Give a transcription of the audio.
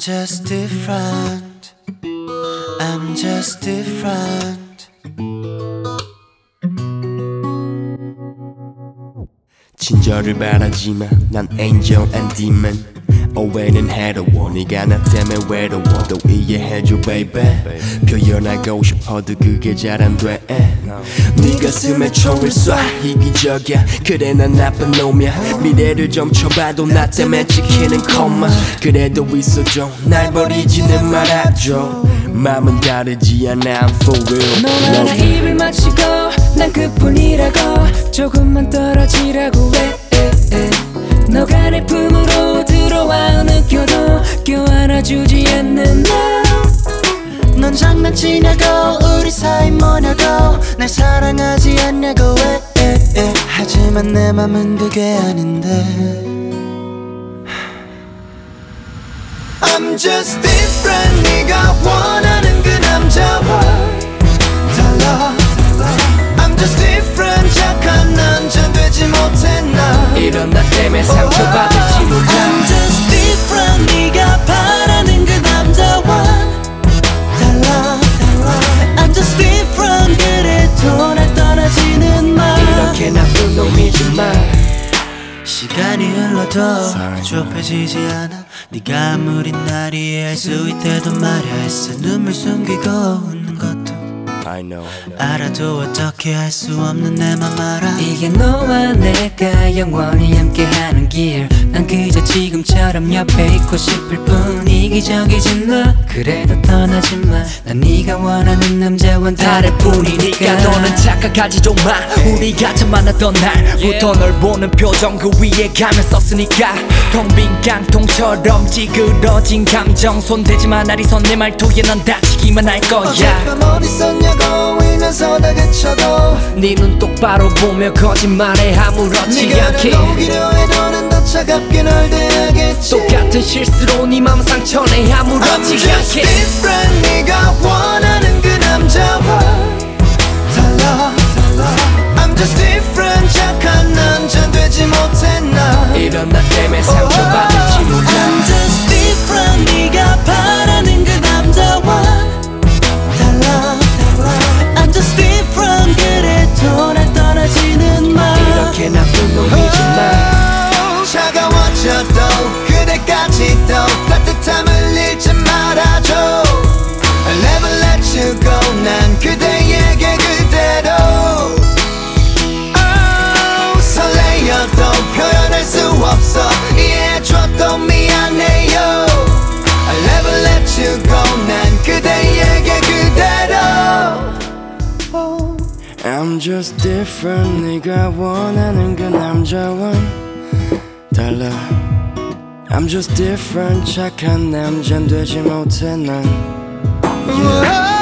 just different. I'm just different. 친절을 바라지만 난 angel and demon. 오해는 해로워 네가 나 때문에 외로워 또 이해해줘 baby. 표현하고 싶어도 그게 잘 안 돼. 네 가슴에 총을 쏴 이기적이야. 그래 난 나쁜 놈이야. 미래를 점쳐봐도 나 때문에 찍히는 것만. 그래도 있어줘 날 버리지는 말아줘. 마음은 다르지 않아 I'm for real. 너와 나 입을 맞추고 난 그뿐이라고 조금만 떨어지라고 해. 너가 내 품으로 들어와 느껴도 껴안아주지 않는 넌 장난치냐고 우리 사이 뭐냐고 날 사랑하지 않냐고 왜 하지만 내 맘은 그게 아닌데 I'm just different. 네가 원하는 그 남자와 달라. I'm just different. 착한 남자 되지 못해 나. 이런 나 때문에 상처받을지 몰라. I'm just different. 네가 바라는 그 남자와 달라. I'm just different. 그래도 날 떠나지는 마. 이렇게 나쁜 놈이지만 시간이 흘러도 좁혀지지 않아. 네가 아무리 날 이해할 수 있대도 말야 애써 눈물 숨기고 웃는 것도 I know. 알아도 어떻게 할 수 없는 내 맘 알아. 이게 너와 내가 영원히 함께하는 길. 난 그저 지금처럼 옆에 있고 싶을 뿐. 이기적이지 너 그래도 떠나지 마. 난 네가 원하는 남자와는 다를 뿐이니까. 너는 착각하지도 마. 우리가 처음 만났던 날부터 널 보는 표정 그 위에 가면 썼으니까. 텅 빈 깡통처럼 찌그러진 감정 손대지 마. 날 이선 내 말투에 넌 다치기만 할 거야. 어젯밤 어디 있었냐고 울면서 다그쳐도 네 눈 똑바로 보며 거짓말해 아무렇지 네가 않게. 날 녹이려 해도 난 더 차갑게 널 대하겠지. 똑같은 실수로 네 맘 상처내 I'm 아무렇지 just 않게. different. 네가 원하는 그 남자와 달라. I'm just different. 착한 남자 되지 못해 나. 이런 나 때문에 상처받을지 몰라. I'm just different. 네가 바라는 그 남자와 달라. I'm just different. 그래도 날 떠나지는 마. 이렇게 나쁜 놈이지만 차가워져도 그대까지 또 따뜻함을 잃지 말아줘. I'll never let you go. 난 그대에게 그대로 설레어도 표현할 수 없어. 이해해줘도 미안해요. I'll never let you go. 난 그대에게 그대로 I'm just different. 네가 원하는 그 남자와 달라. I'm just different. 착한 남잔 되지 못해 난. Yeah.